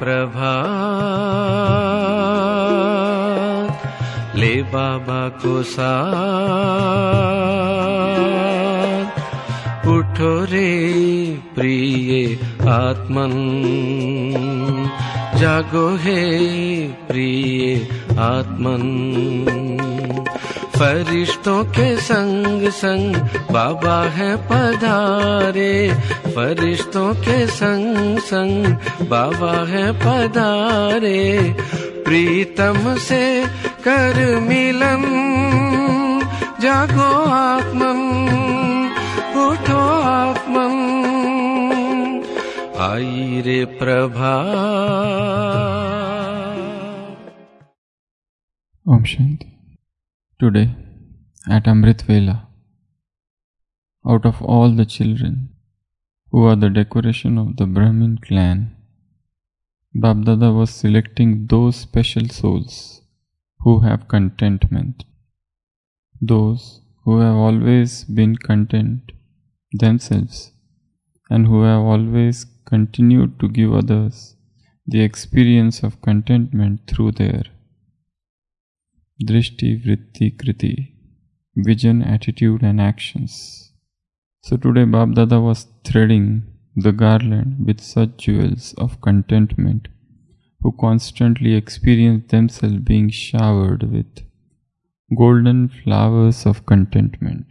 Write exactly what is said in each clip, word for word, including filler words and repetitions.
प्रभात, ले बाबा को साथ, उठो रे प्रिय आत्मन, जागो हे प्रिय आत्मन। फरिश्तों के संग संग बाबा है पधारे, फरिश्तों के संग संग बाबा है पधारे। प्रीतम से कर मिलन, जागो आत्मन, उठो आत्मन, आई रे प्रभात। Om Shanti. Today, at Amrit Vela, out of all the children who are the decoration of the Brahmin clan, Bab-Dada was selecting those special souls who have contentment, those who have always been content themselves and who have always continued to give others the experience of contentment through their Drishti, Vritti, Kriti, vision, attitude and actions. So today Bab-Dada was threading the garland with such jewels of contentment, who constantly experience themselves being showered with golden flowers of contentment.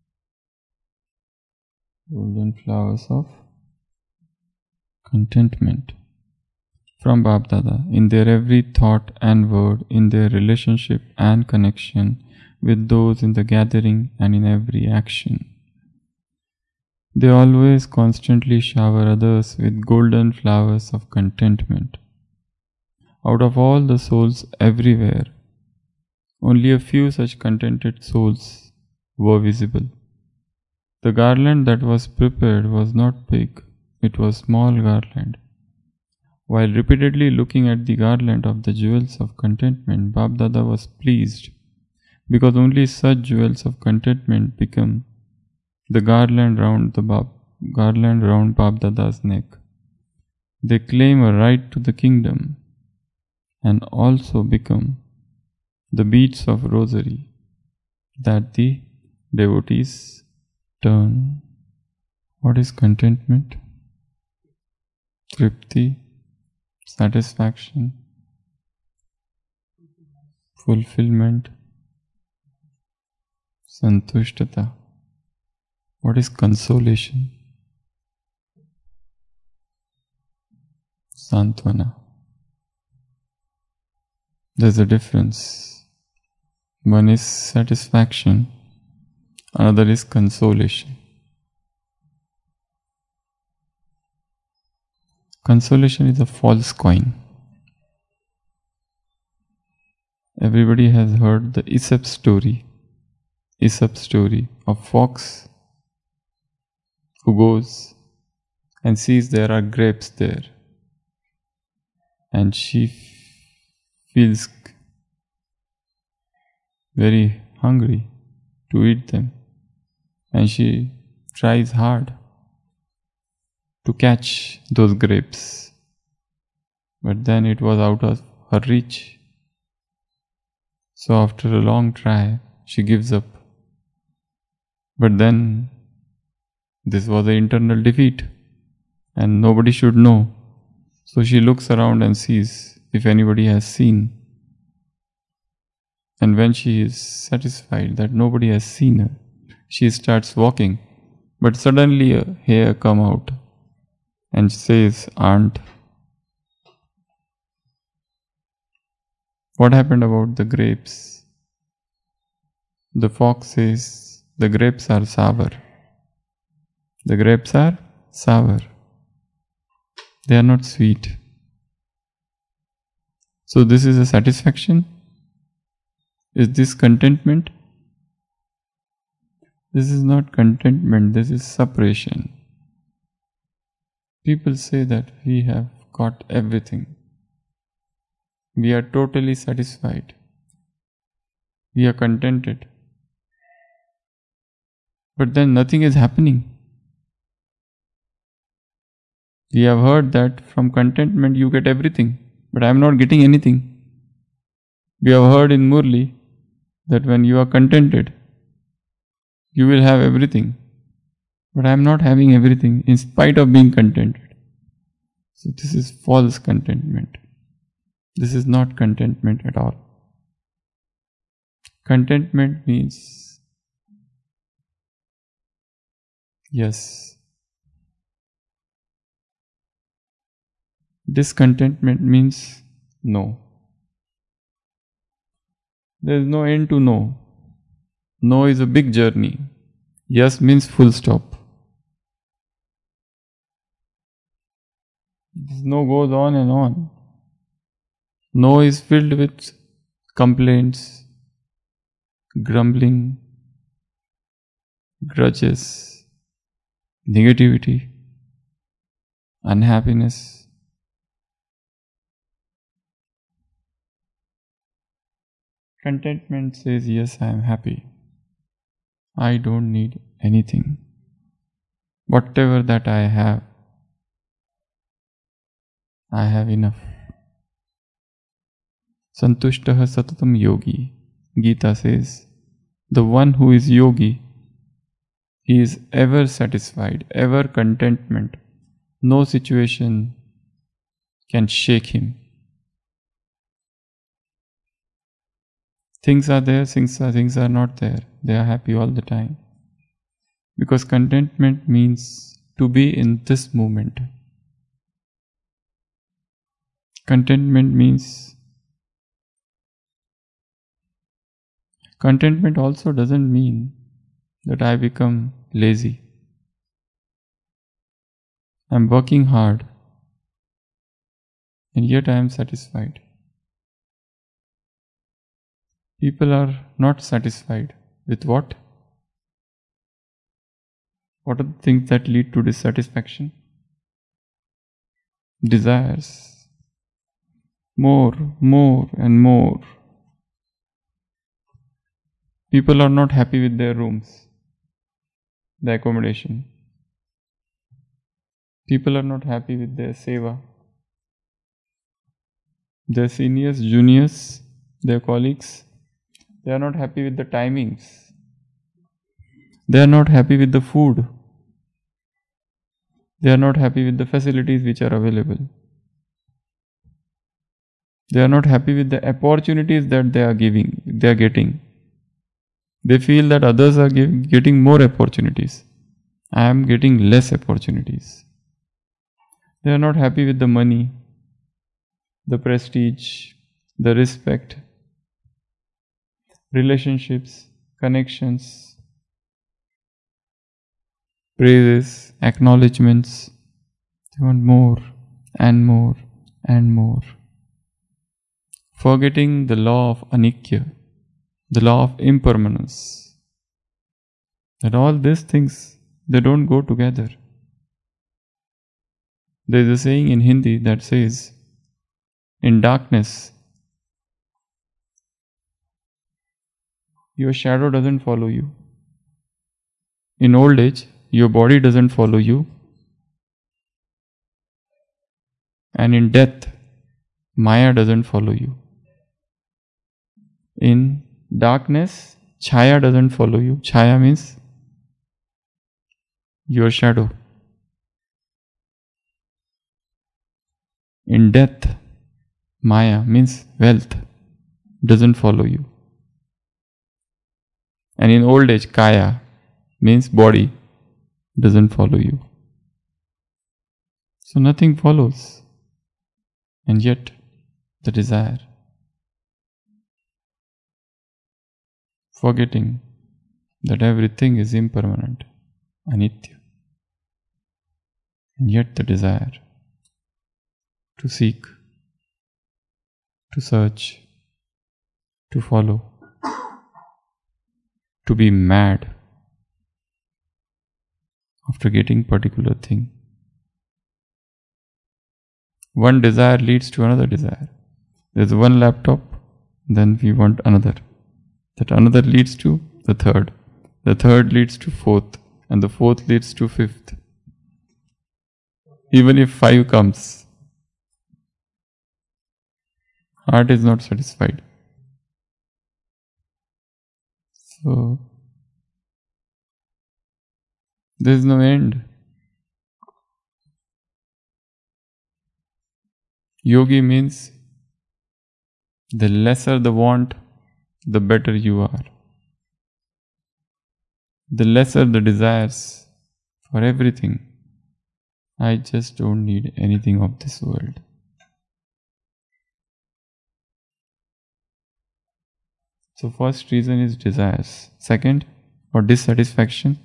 Golden flowers of contentment from Bab-Dada in their every thought and word, in their relationship and connection with those in the gathering and in every action. They always constantly shower others with golden flowers of contentment. Out of all the souls everywhere, only a few such contented souls were visible. The garland that was prepared was not big, it was small garland. While repeatedly looking at the garland of the jewels of contentment, Bab-Dada was pleased, because only such jewels of contentment become the garland round the Bab, garland round Bab-Dada's neck. They claim a right to the kingdom and also become the beads of rosary that the devotees turn. What is contentment? Tripti, satisfaction, fulfillment, santushtata. What is consolation? Santvana. There's a difference. One is satisfaction, another is consolation. Consolation is a false coin. Everybody has heard the Aesop story. Aesop story of fox who goes and sees there are grapes there, and she f- feels very hungry to eat them, and she tries hard to catch those grapes, but then it was out of her reach. So after a long try, she gives up. But then this was an internal defeat and nobody should know. So she looks around and sees if anybody has seen. And when she is satisfied that nobody has seen her, she starts walking. But suddenly a hare come out and says, "Aunt, what happened about the grapes?" The fox says, "The grapes are sour. The grapes are sour. They are not sweet." So this is a satisfaction? Is this contentment? This is not contentment, this is separation. People say that we have got everything. We are totally satisfied. We are contented. But then nothing is happening. We have heard that from contentment you get everything, but I am not getting anything. We have heard in Murli that when you are contented, you will have everything. But I am not having everything in spite of being contented. So this is false contentment. This is not contentment at all. Contentment means, yes. Discontentment means no. There is no end to no. No is a big journey. Yes means full stop. This no goes on and on. No is filled with complaints, grumbling, grudges, negativity, unhappiness. Contentment says, yes, I am happy. I don't need anything. Whatever that I have, I have enough. Santushtah satatam yogi. Gita says, the one who is yogi, he is ever satisfied, ever contentment. No situation can shake him. Things are there, things are, things are not there. They are happy all the time. Because contentment means to be in this moment. Contentment means Contentment also doesn't mean that I become lazy. I am working hard and yet I am satisfied. People are not satisfied with what? What are the things that lead to dissatisfaction? Desires. More, more and more. People are not happy with their rooms, the accommodation. People are not happy with their seva. Their seniors, juniors, their colleagues, they are not happy with the timings. They are not happy with the food. They are not happy with the facilities which are available. They are not happy with the opportunities that they are giving, they are getting. They feel that others are give, getting more opportunities. I am getting less opportunities. They are not happy with the money, the prestige, the respect, relationships, connections, praises, acknowledgements. They want more and more and more. Forgetting the law of anikya, the law of impermanence. That all these things, they don't go together. There is a saying in Hindi that says, in darkness, your shadow doesn't follow you. In old age, your body doesn't follow you. And in death, Maya doesn't follow you. In darkness, Chaya doesn't follow you. Chaya means your shadow. In death, Maya means wealth doesn't follow you. And in old age, Kaya means body doesn't follow you. So nothing follows. And yet, the desire. Forgetting that everything is impermanent, anitya. And yet the desire to seek, to search, to follow, to be mad after getting particular thing. One desire leads to another desire. There's one laptop, then we want another. That another leads to the third. The third leads to fourth, and the fourth leads to fifth. Even if five comes, heart is not satisfied. So, there is no end. Yogi means the lesser the want, the better you are. The lesser the desires for everything. I just don't need anything of this world. So first reason is desires. Second, or dissatisfaction.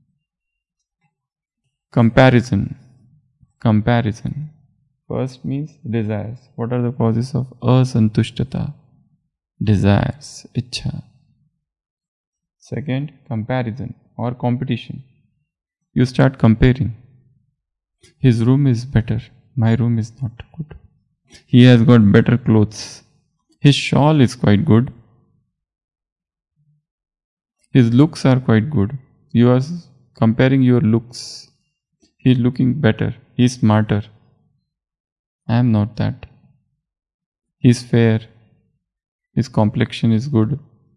Comparison. Comparison. First means desires. What are the causes of asantushtata? Desires, ichha. Second, comparison or competition. You start comparing. His room is better, my room is not good. He has got better clothes. His shawl is quite good. His looks are quite good. You are comparing your looks. He is looking better. He is smarter. I am not that. He is fair. His complexion is good.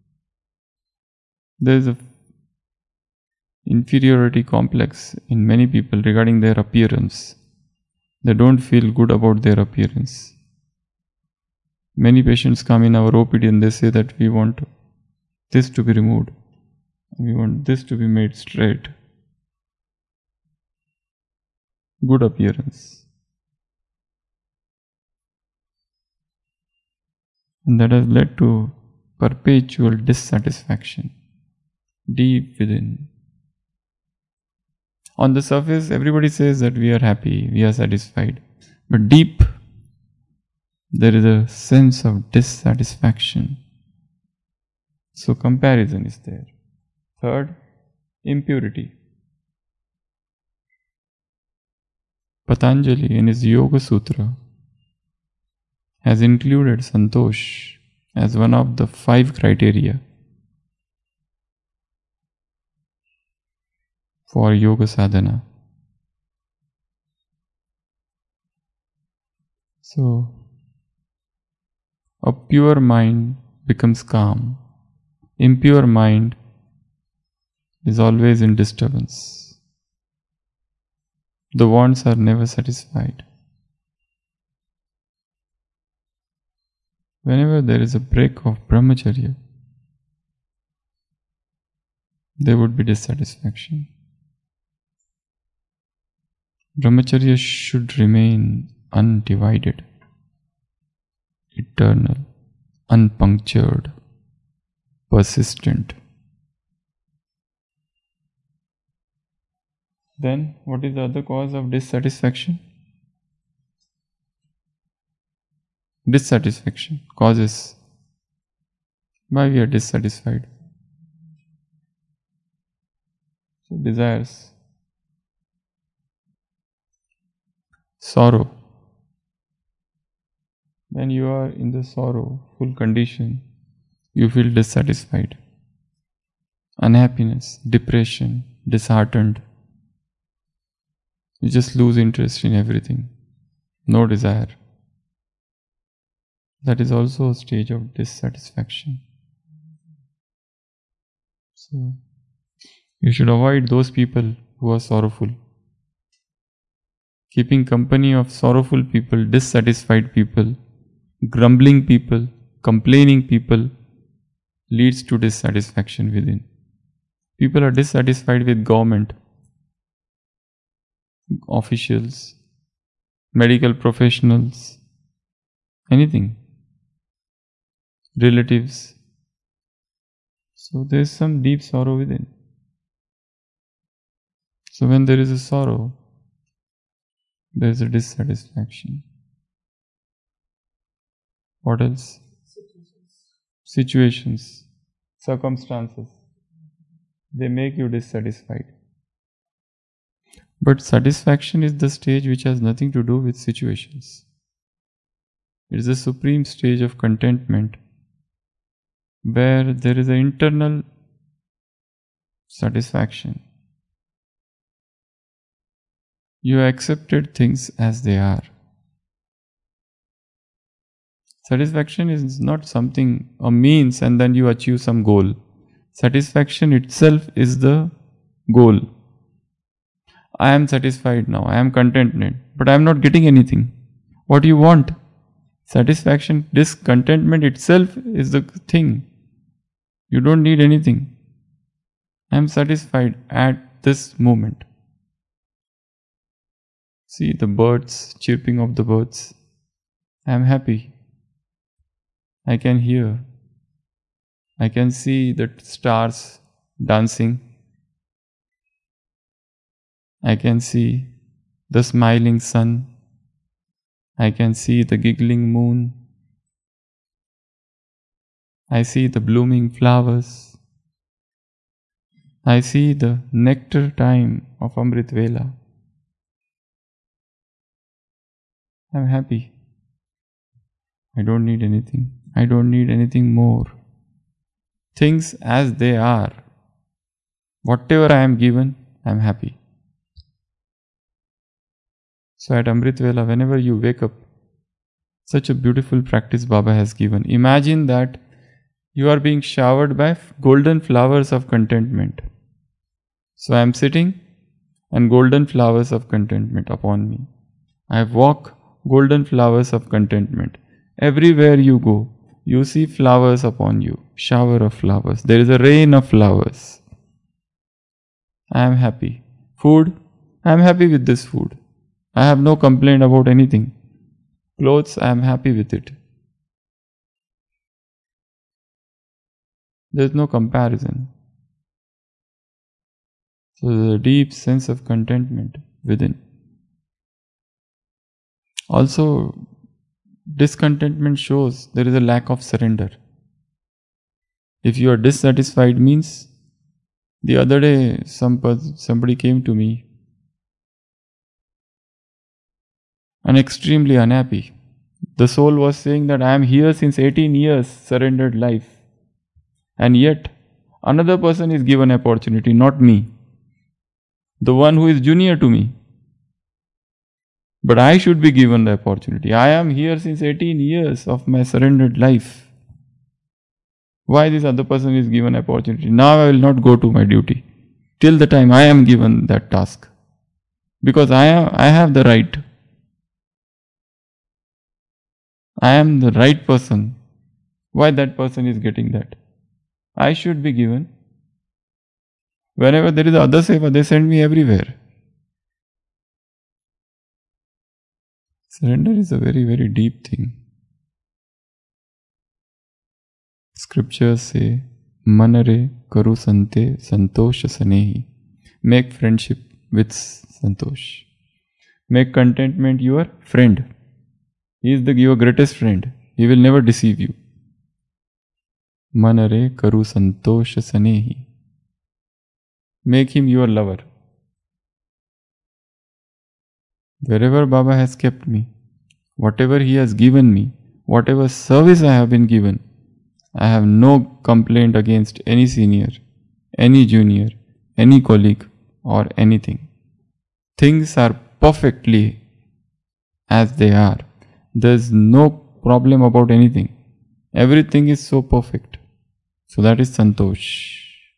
There is a inferiority complex in many people regarding their appearance. They don't feel good about their appearance. Many patients come in our O P D and they say that we want this to be removed. We want this to be made straight. Good appearance. And that has led to perpetual dissatisfaction deep within. On the surface, everybody says that we are happy, we are satisfied. But deep, there is a sense of dissatisfaction. So comparison is there. Third, impurity. Patanjali in his Yoga Sutra has included Santosh as one of the five criteria for yoga sadhana. So, a pure mind becomes calm. Impure mind is always in disturbance. The wants are never satisfied. Whenever there is a break of brahmacharya, there would be dissatisfaction. Brahmacharya should remain undivided, eternal, unpunctured, persistent. Then, what is the other cause of dissatisfaction? Dissatisfaction causes why we are dissatisfied. So, desires, sorrow. When you are in the sorrowful condition, you feel dissatisfied. Unhappiness, depression, disheartened. You just lose interest in everything. No desire. That is also a stage of dissatisfaction. So, you should avoid those people who are sorrowful. Keeping company of sorrowful people, dissatisfied people, grumbling people, complaining people leads to dissatisfaction within. People are dissatisfied with government, officials, medical professionals, anything, relatives. So there is some deep sorrow within. So when there is a sorrow, there is a dissatisfaction. What else? Situations, circumstances, they make you dissatisfied. But satisfaction is the stage which has nothing to do with situations. It is the supreme stage of contentment where there is an internal satisfaction. You accepted things as they are. Satisfaction is not something, a means and then you achieve some goal. Satisfaction itself is the goal. I am satisfied now, I am contented, but I am not getting anything. What do you want? Satisfaction, discontentment itself is the thing. You don't need anything. I am satisfied at this moment. See the birds, chirping of the birds. I am happy. I can hear. I can see the stars dancing. I can see the smiling sun. I can see the giggling moon. I see the blooming flowers. I see the nectar time of Amrit Vela. I am happy. I don't need anything. I don't need anything more. Things as they are. Whatever I am given, I am happy. So at Amrit Vela, whenever you wake up, such a beautiful practice Baba has given. Imagine that you are being showered by golden flowers of contentment. So I am sitting and golden flowers of contentment upon me. I walk golden flowers of contentment. Everywhere you go, you see flowers upon you, shower of flowers. There is a rain of flowers. I am happy. Food, I am happy with this food. I have no complaint about anything. Clothes, I am happy with it. There is no comparison. So there is a deep sense of contentment within. Also, discontentment shows there is a lack of surrender. If you are dissatisfied means, the other day some somebody came to me and extremely unhappy. The soul was saying that I am here since eighteen years, surrendered life. And yet, another person is given opportunity, not me. The one who is junior to me. But I should be given the opportunity. I am here since eighteen years of my surrendered life. Why this other person is given opportunity? Now I will not go to my duty. Till the time I am given that task. Because I am, I have the right. I am the right person. Why that person is getting that? I should be given. Whenever there is other seva, they send me everywhere. Surrender is a very, very deep thing. Scriptures say, Manare karu sante santosh sanehi. Make friendship with santosh. Make contentment your friend. He is the, your greatest friend. He will never deceive you. Manare karu santosh sanehi. Make him your lover. Wherever Baba has kept me, whatever he has given me, whatever service I have been given, I have no complaint against any senior, any junior, any colleague or anything. Things are perfectly as they are. There is no problem about anything. Everything is so perfect. So that is Santosh.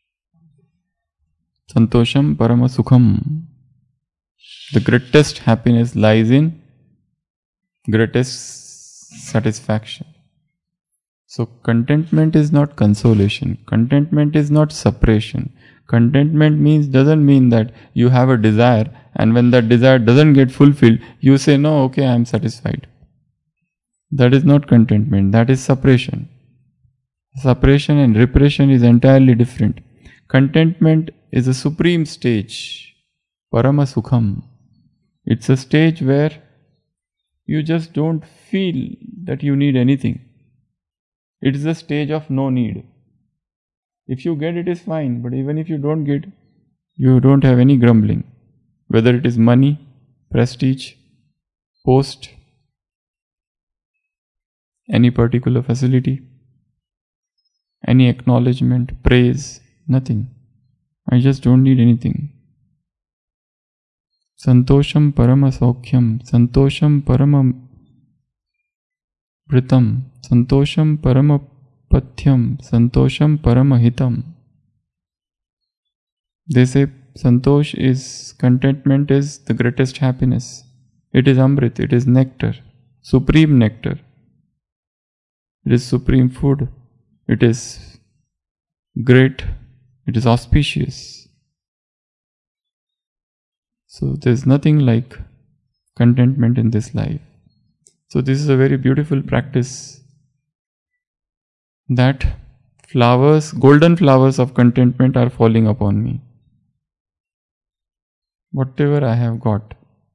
Santosham Parama Sukham. The greatest happiness lies in greatest satisfaction. So contentment is not consolation. Contentment is not separation. Contentment means doesn't mean that you have a desire and when that desire doesn't get fulfilled, you say, no, okay, I am satisfied. That is not contentment. That is separation. Separation and repression is entirely different. Contentment is a supreme stage. Parama Sukham. It's a stage where you just don't feel that you need anything. It is a stage of no need. If you get it is fine, but even if you don't get, you don't have any grumbling. Whether it is money, prestige, post, any particular facility, any acknowledgement, praise, nothing. I just don't need anything. Santosham Parama Saukhyam, Santosham Parama Vritam, Santosham Parama Pathyam, Santosham Parama Hitam. They say Santosh is, contentment is the greatest happiness. It is Amrit, it is nectar, supreme nectar. It is supreme food. It is great. It is auspicious. So there is nothing like contentment in this life. So this is a very beautiful practice, that flowers, golden flowers of contentment are falling upon me. Whatever I have got,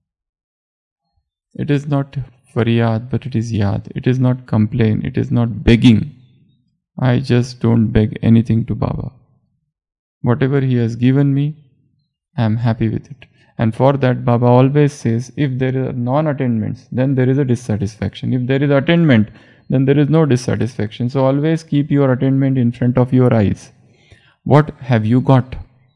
it is not faryad, but it is yad. It is not complain, it is not begging. I just don't beg anything to Baba. Whatever he has given me, I am happy with it. And for that, Baba always says, if there are non-attainments, then there is a dissatisfaction. If there is attainment, then there is no dissatisfaction. So always keep your attainment in front of your eyes. What have you got?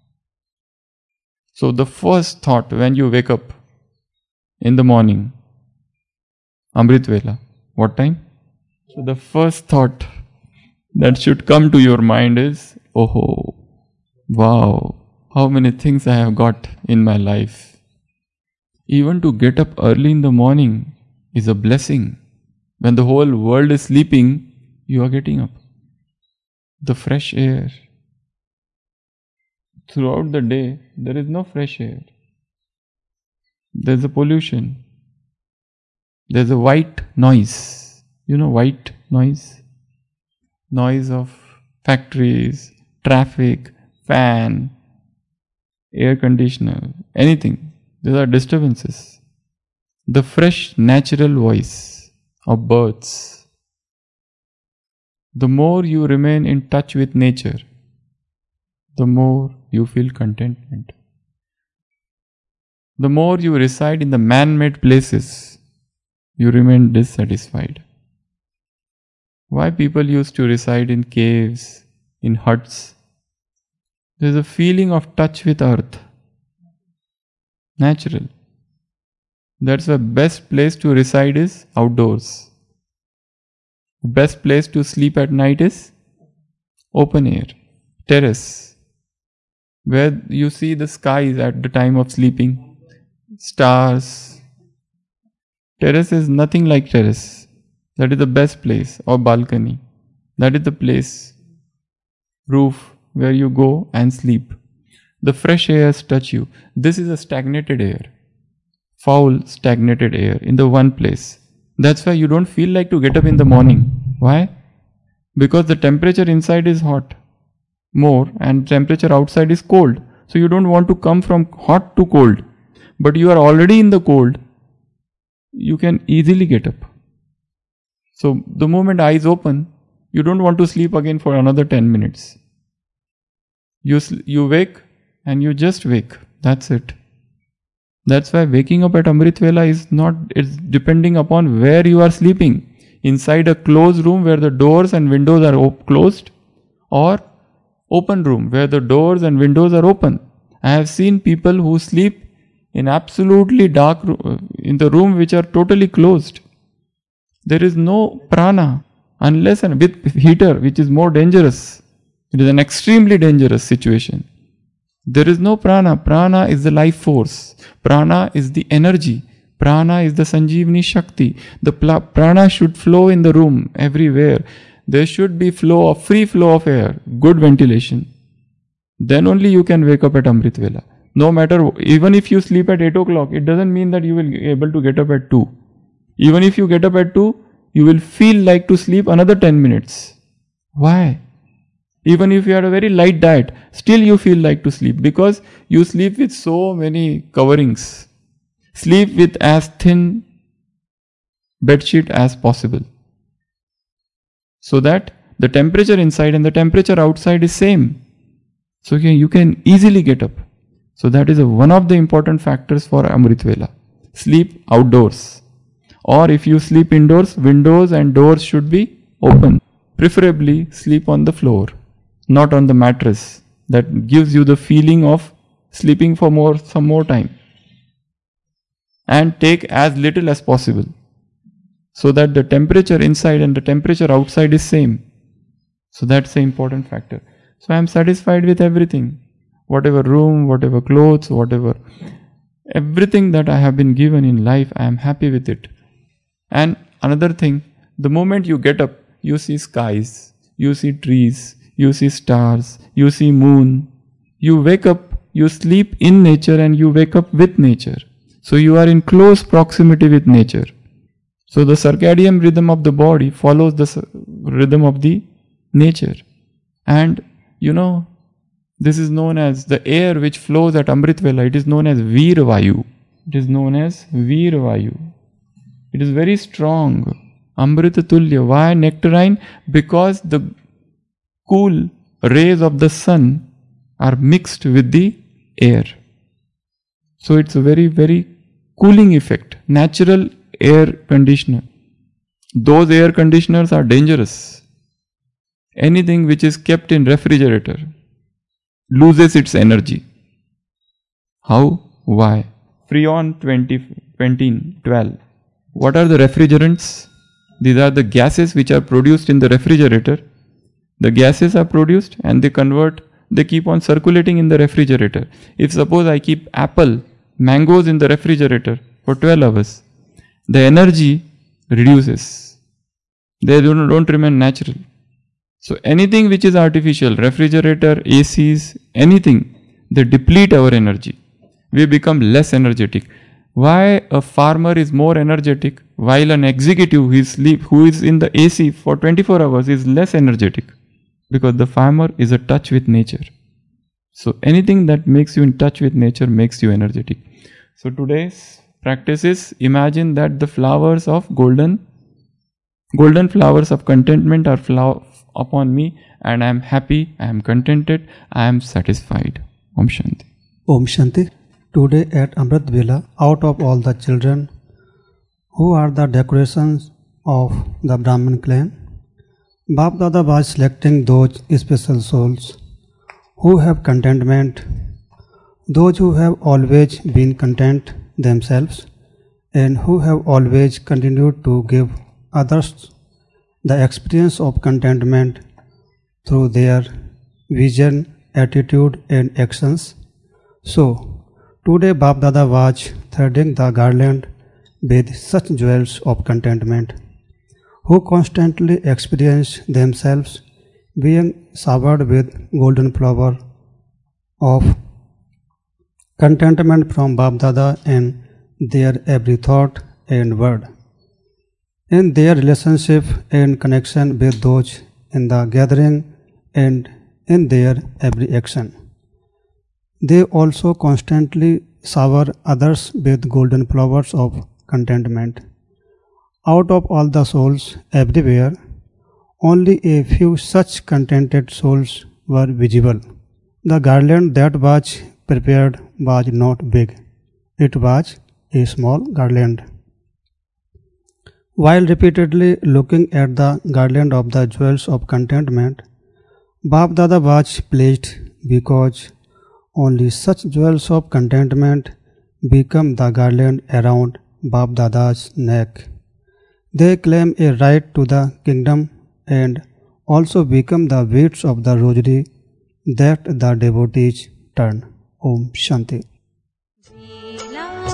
So the first thought when you wake up in the morning, Amrit Vela, what time? So the first thought that should come to your mind is, oh, wow, how many things I have got in my life. Even to get up early in the morning is a blessing. When the whole world is sleeping, you are getting up. The fresh air. Throughout the day, there is no fresh air. There is a pollution. There is a white noise. You know white noise? Noise of factories, traffic, fan, air conditioner, anything. These are disturbances. The fresh natural voice of birds. The more you remain in touch with nature, the more you feel contentment. The more you reside in the man-made places, you remain dissatisfied. Why people used to reside in caves, in huts? There is a feeling of touch with earth. Natural. That's the best place to reside is outdoors. The best place to sleep at night is open air, terrace, where you see the skies at the time of sleeping, stars. Terrace is nothing like terrace. That is the best place, or balcony. That is the place, roof, where you go and sleep. The fresh airs touch you. This is a stagnated air. Foul, stagnated air in the one place. That's why you don't feel like to get up in the morning. Why? Because the temperature inside is hot more and temperature outside is cold. So you don't want to come from hot to cold. But you are already in the cold. You can easily get up. So the moment eyes open, you don't want to sleep again for another ten minutes. You, you wake and you just wake. That's it. That's why waking up at Amrit Vela is not, it's depending upon where you are sleeping. Inside a closed room where the doors and windows are op- closed, or open room where the doors and windows are open. I have seen people who sleep in absolutely dark, in the room which are totally closed. There is no prana unless and with heater, which is more dangerous. It is an extremely dangerous situation. There is no prana. Prana is the life force. Prana is the energy. Prana is the Sanjeevani Shakti. The pla- prana should flow in the room everywhere. There should be flow of free flow of air, good ventilation. Then only you can wake up at Amrit Vela. No matter, even if you sleep at eight o'clock, it doesn't mean that you will be able to get up at two. Even if you get up at two, you will feel like to sleep another ten minutes. Why? Even if you had a very light diet, still you feel like to sleep because you sleep with so many coverings. Sleep with as thin bedsheet as possible. So that the temperature inside and the temperature outside is same. So you can easily get up. So that is a, one of the important factors for Amrit Vela. Sleep outdoors. Or if you sleep indoors, windows and doors should be open. Preferably sleep on the floor, not on the mattress. That gives you the feeling of sleeping for more, some more time. and take as little as possible, so that the temperature inside and the temperature outside is same. So that's the important factor. So I am satisfied with everything. Whatever room, whatever clothes, whatever, everything that I have been given in life, I am happy with it. And another thing, the moment you get up, you see skies, you see trees, you see stars, you see moon. You wake up, you sleep in nature and you wake up with nature. So you are in close proximity with nature. So the circadian rhythm of the body follows the rhythm of the nature. And you know, this is known as the air which flows at Amrit Vela. It is known as Veer Vayu. It is known as Veer Vayu. It is very strong. Amrita Tulya. Why nectarine? Because the cool rays of the sun are mixed with the air. So it's a very, very cooling effect. Natural air conditioner. Those air conditioners are dangerous. Anything which is kept in refrigerator loses its energy. How? Why? Freon twenty twelve. What are the refrigerants? These are the gases which are produced in the refrigerator. The gases are produced and they convert, they keep on circulating in the refrigerator. If suppose I keep apple, mangoes in the refrigerator for twelve hours, the energy reduces. They don't, don't remain natural. So anything which is artificial, refrigerator, A Cs, anything, they deplete our energy. We become less energetic. Why a farmer is more energetic while an executive who is sleep, who is in the A C for twenty-four hours is less energetic? Because the farmer is in touch with nature. So anything that makes you in touch with nature makes you energetic. So today's practice is, imagine that the flowers of golden, golden flowers of contentment are flower upon me, and I am happy, I am contented, I am satisfied. Om Shanti. Om Shanti. Today at Amrit Vela, out of all the children who are the decorations of the Brahmin clan, Bap Dada was selecting those special souls who have contentment, those who have always been content themselves and who have always continued to give others the experience of contentment through their vision, attitude and actions. So, today Bap Dada was threading the garland with such jewels of contentment, who constantly experience themselves being showered with golden flower of contentment from Bap Dada in their every thought and word, in their relationship and connection with those in the gathering and in their every action. They also constantly shower others with golden flowers of contentment. Out of all the souls everywhere, only a few such contented souls were visible. The garland that was prepared was not big. It was a small garland. While repeatedly looking at the garland of the jewels of contentment, Bap Dada was pleased because only such jewels of contentment become the garland around Bap Dada's neck. They claim a right to the kingdom and also become the weights of the rosary that the devotees turn. Om Shanti.